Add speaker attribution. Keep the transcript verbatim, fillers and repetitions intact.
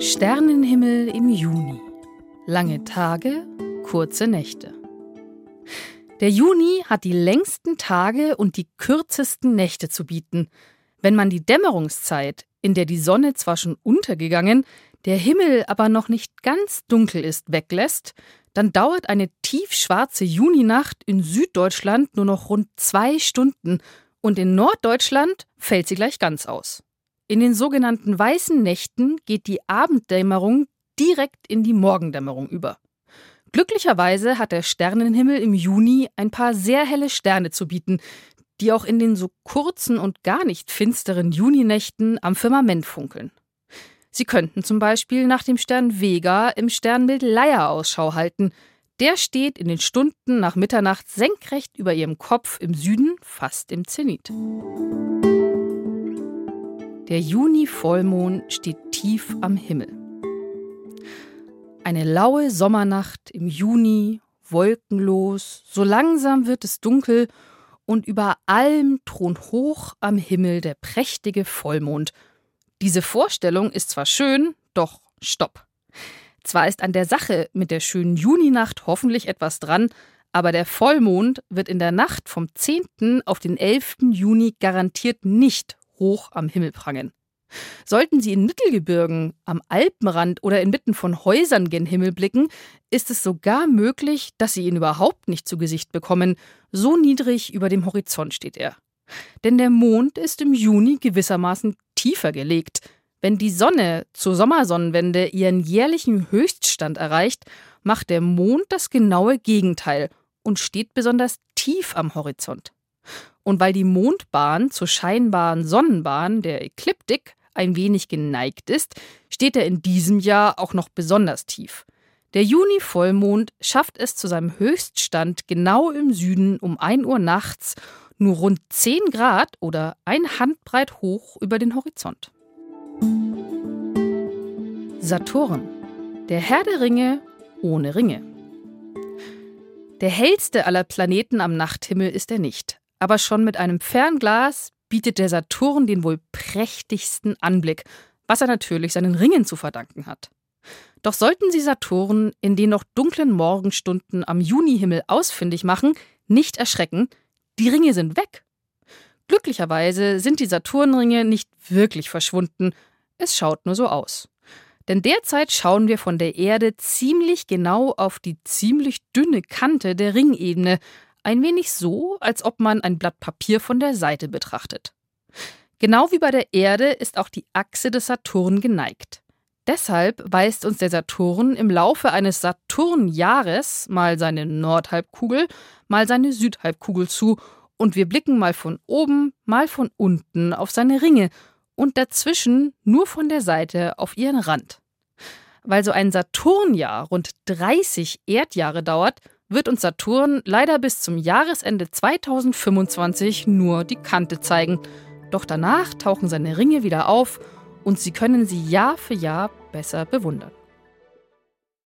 Speaker 1: Sternenhimmel im Juni. Lange Tage, kurze Nächte. Der Juni hat die längsten Tage und die kürzesten Nächte zu bieten. Wenn man die Dämmerungszeit, in der die Sonne zwar schon untergegangen, der Himmel aber noch nicht ganz dunkel ist, weglässt, dann dauert eine tiefschwarze Juninacht in Süddeutschland nur noch rund zwei Stunden und in Norddeutschland fällt sie gleich ganz aus. In den sogenannten weißen Nächten geht die Abenddämmerung direkt in die Morgendämmerung über. Glücklicherweise hat der Sternenhimmel im Juni ein paar sehr helle Sterne zu bieten, die auch in den so kurzen und gar nicht finsteren Juninächten am Firmament funkeln. Sie könnten zum Beispiel nach dem Stern Vega im Sternbild Leier Ausschau halten. Der steht in den Stunden nach Mitternacht senkrecht über ihrem Kopf im Süden, fast im Zenit. Der Juni-Vollmond steht tief am Himmel. Eine laue Sommernacht im Juni, wolkenlos, so langsam wird es dunkel und über allem thront hoch am Himmel der prächtige Vollmond. Diese Vorstellung ist zwar schön, doch stopp. Zwar ist an der Sache mit der schönen Juninacht hoffentlich etwas dran, aber der Vollmond wird in der Nacht vom zehnten auf den elften Juni garantiert nicht hoch am Himmel prangen. Sollten Sie in Mittelgebirgen, am Alpenrand oder inmitten von Häusern gen Himmel blicken, ist es sogar möglich, dass Sie ihn überhaupt nicht zu Gesicht bekommen. So niedrig über dem Horizont steht er. Denn der Mond ist im Juni gewissermaßen tiefer gelegt. Wenn die Sonne zur Sommersonnenwende ihren jährlichen Höchststand erreicht, macht der Mond das genaue Gegenteil und steht besonders tief am Horizont. Und weil die Mondbahn zur scheinbaren Sonnenbahn, der Ekliptik, ein wenig geneigt ist, steht er in diesem Jahr auch noch besonders tief. Der Juni-Vollmond schafft es zu seinem Höchststand genau im Süden um ein Uhr nachts nur rund zehn Grad oder ein Handbreit hoch über den Horizont. Saturn, der Herr der Ringe ohne Ringe. Der hellste aller Planeten am Nachthimmel ist er nicht. Aber schon mit einem Fernglas bietet der Saturn den wohl prächtigsten Anblick, was er natürlich seinen Ringen zu verdanken hat. Doch sollten Sie Saturn in den noch dunklen Morgenstunden am Junihimmel ausfindig machen, nicht erschrecken, die Ringe sind weg. Glücklicherweise sind die Saturnringe nicht wirklich verschwunden, es schaut nur so aus. Denn derzeit schauen wir von der Erde ziemlich genau auf die ziemlich dünne Kante der Ringebene, ein wenig so, als ob man ein Blatt Papier von der Seite betrachtet. Genau wie bei der Erde ist auch die Achse des Saturn geneigt. Deshalb weist uns der Saturn im Laufe eines Saturnjahres mal seine Nordhalbkugel, mal seine Südhalbkugel zu und wir blicken mal von oben, mal von unten auf seine Ringe und dazwischen nur von der Seite auf ihren Rand. Weil so ein Saturnjahr rund dreißig Erdjahre dauert, wird uns Saturn leider bis zum Jahresende zweitausendfünfundzwanzig nur die Kante zeigen. Doch danach tauchen seine Ringe wieder auf und Sie können sie Jahr für Jahr besser bewundern.